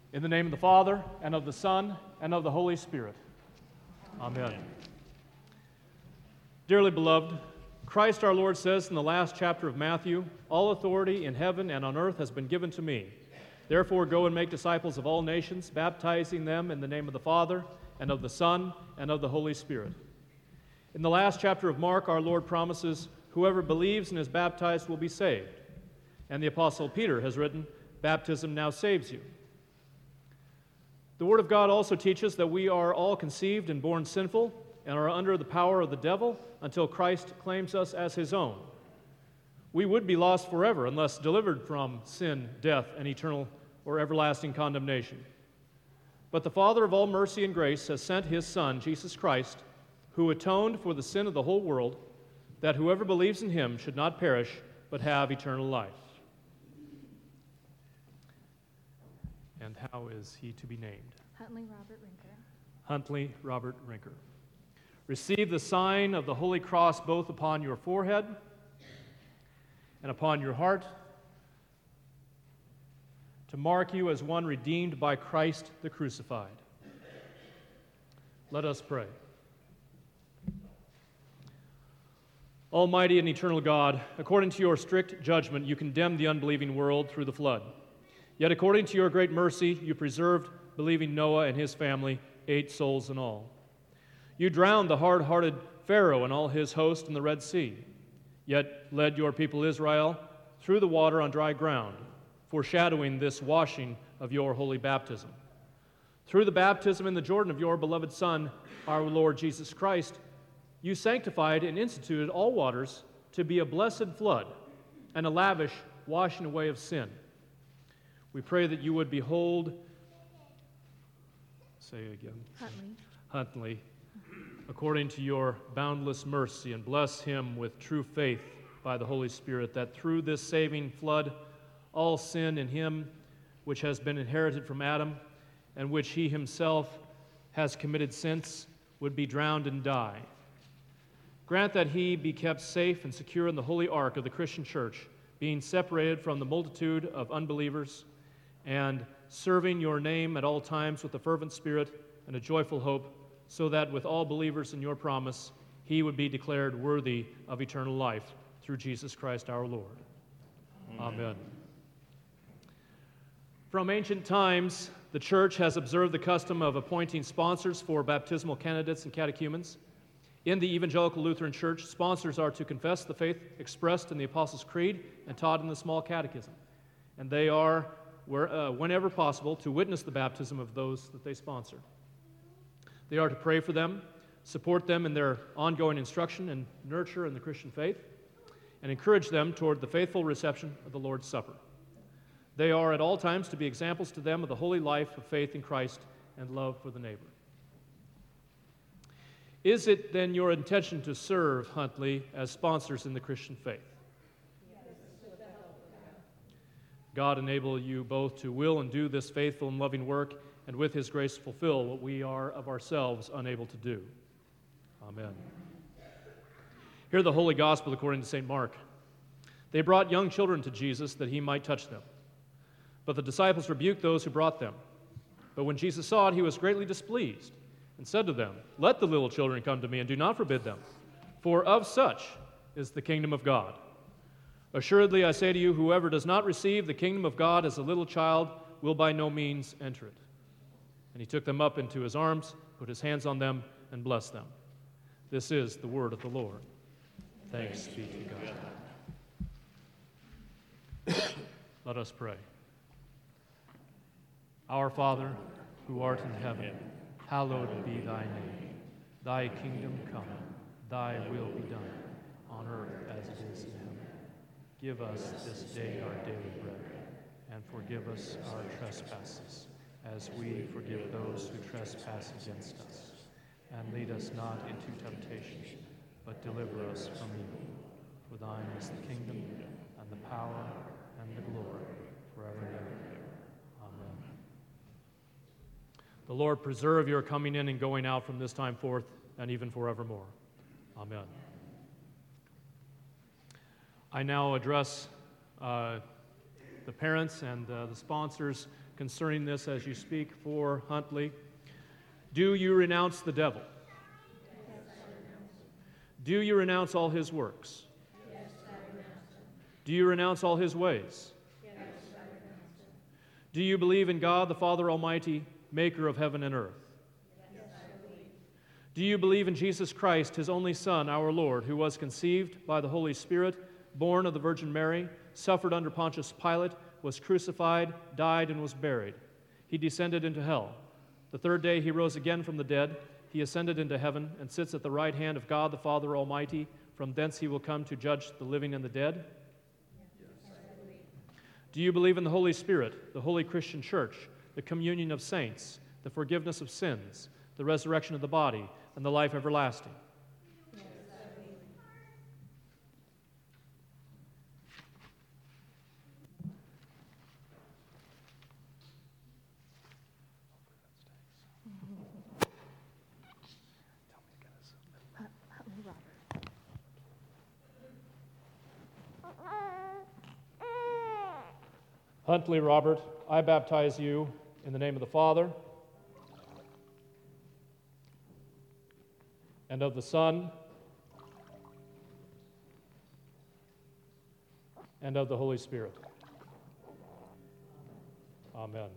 In the name of the Father, and of the Son, and of the Holy Spirit. Amen. Dearly beloved, Christ our Lord says in the last chapter of Matthew, "All authority in heaven and on earth has been given to me. Therefore go and make disciples of all nations, baptizing them in the name of the Father, and of the Son, and of the Holy Spirit." In the last chapter of Mark, our Lord promises, "Whoever believes and is baptized will be saved." And the Apostle Peter has written, "Baptism now saves you." The Word of God also teaches that we are all conceived and born sinful and are under the power of the devil until Christ claims us as his own. We would be lost forever unless delivered from sin, death, and eternal or everlasting condemnation. But the Father of all mercy and grace has sent his Son, Jesus Christ, who atoned for the sin of the whole world, that whoever believes in him should not perish, but have eternal life. And how is he to be named? Huntley Robert Rinker. Huntley Robert Rinker. Receive the sign of the Holy Cross both upon your forehead and upon your heart to mark you as one redeemed by Christ the crucified. Let us pray. Almighty and eternal God, according to your strict judgment, you condemned the unbelieving world through the flood. Yet according to your great mercy, you preserved believing Noah and his family, 8 souls in all. You drowned the hard-hearted Pharaoh and all his host in the Red Sea, yet led your people Israel through the water on dry ground, foreshadowing this washing of your holy baptism. Through the baptism in the Jordan of your beloved Son, our Lord Jesus Christ, you sanctified and instituted all waters to be a blessed flood and a lavish washing away of sin. We pray that you would behold, say again, Huntley, according to your boundless mercy, and bless him with true faith by the Holy Spirit, that through this saving flood, all sin in him, which has been inherited from Adam, and which he himself has committed since, would be drowned and die. Grant that he be kept safe and secure in the holy ark of the Christian church, being separated from the multitude of unbelievers, and serving your name at all times with a fervent spirit and a joyful hope, so that with all believers in your promise, he would be declared worthy of eternal life through Jesus Christ our Lord. Amen. From ancient times, the Church has observed the custom of appointing sponsors for baptismal candidates and catechumens. In the Evangelical Lutheran Church, sponsors are to confess the faith expressed in the Apostles' Creed and taught in the Small Catechism, and they are, whenever possible, to witness the baptism of those that they sponsor. They are to pray for them, support them in their ongoing instruction and nurture in the Christian faith, and encourage them toward the faithful reception of the Lord's Supper. They are at all times to be examples to them of the holy life of faith in Christ and love for the neighbor. Is it then your intention to serve Huntley as sponsors in the Christian faith? God enable you both to will and do this faithful and loving work, and with his grace fulfill what we are of ourselves unable to do. Amen. Hear the Holy Gospel according to St. Mark. They brought young children to Jesus that he might touch them. But the disciples rebuked those who brought them. But when Jesus saw it, he was greatly displeased, and said to them, "Let the little children come to me, and do not forbid them, for of such is the kingdom of God. Assuredly, I say to you, whoever does not receive the kingdom of God as a little child will by no means enter it." And he took them up into his arms, put his hands on them, and blessed them. This is the word of the Lord. Thanks be to God. Let us pray. Our Father, who art in heaven, hallowed be thy name. Thy kingdom come, thy will be done, on earth as it is in heaven. Give us this day our daily bread, and forgive us our trespasses, as we forgive those who trespass against us. And lead us not into temptation, but deliver us from evil. For thine is the kingdom, and the power, and the glory, forever and ever. Amen. The Lord preserve your coming in and going out from this time forth, and even forevermore. Amen. I now address the parents and the sponsors concerning this as you speak for Huntley. Do you renounce the devil? Yes, I renounce him. Do you renounce all his works? Yes, I renounce him. Do you renounce all his ways? Yes, I renounce him. Do you believe in God the Father Almighty, maker of heaven and earth? Yes, I believe. Do you believe in Jesus Christ, his only Son, our Lord, who was conceived by the Holy Spirit, born of the Virgin Mary, suffered under Pontius Pilate, was crucified, died, and was buried? He descended into hell. The third day he rose again from the dead. He ascended into heaven and sits at the right hand of God the Father Almighty. From thence he will come to judge the living and the dead. Yes, I believe. Do you believe in the Holy Spirit, the holy Christian church, the communion of saints, the forgiveness of sins, the resurrection of the body, and the life everlasting? Yes, I believe. Huntley Robert, I baptize you in the name of the Father, and of the Son, and of the Holy Spirit. Amen.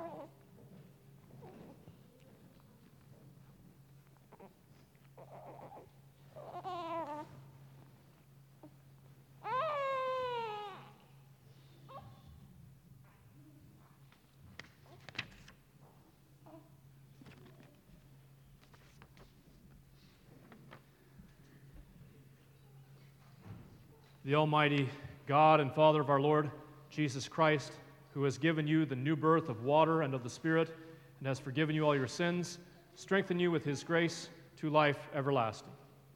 The Almighty God and Father of our Lord Jesus Christ, who has given you the new birth of water and of the Spirit, and has forgiven you all your sins, strengthen you with his grace to life everlasting.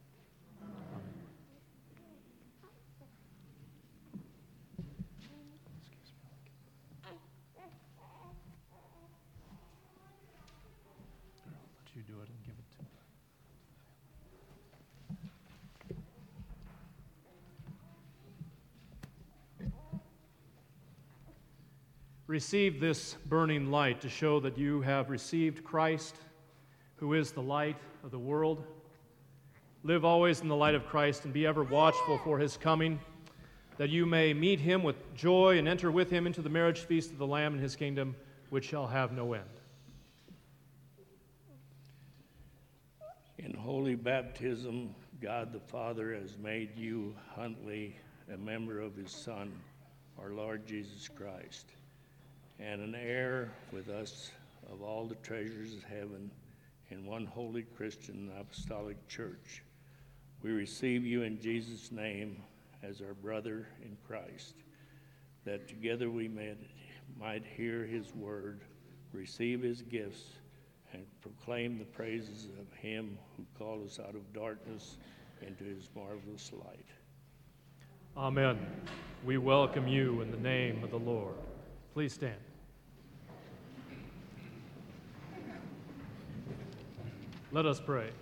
Let you do it and give it to me. Receive this burning light to show that you have received Christ, who is the light of the world. Live always in the light of Christ and be ever watchful for his coming, that you may meet him with joy and enter with him into the marriage feast of the Lamb in his kingdom, which shall have no end. In holy baptism, God the Father has made you, Huntley, a member of his Son, our Lord Jesus Christ, and an heir with us of all the treasures of heaven in one holy Christian apostolic church. We receive you in Jesus' name as our brother in Christ, that together we might hear his word, receive his gifts, and proclaim the praises of him who called us out of darkness into his marvelous light. Amen. We welcome you in the name of the Lord. Please stand. Let us pray.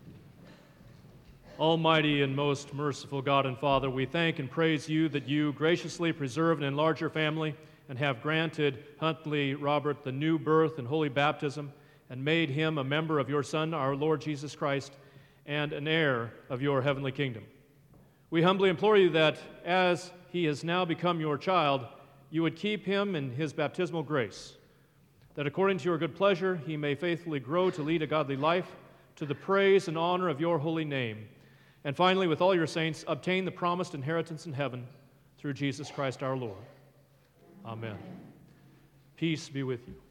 Almighty and most merciful God and Father, we thank and praise you that you graciously preserve and enlarge your family and have granted Huntley Robert the new birth and holy baptism and made him a member of your Son, our Lord Jesus Christ, and an heir of your heavenly kingdom. We humbly implore you that as he has now become your child, you would keep him in his baptismal grace, that according to your good pleasure he may faithfully grow to lead a godly life to the praise and honor of your holy name, and finally, with all your saints, obtain the promised inheritance in heaven through Jesus Christ our Lord. Amen. Peace be with you.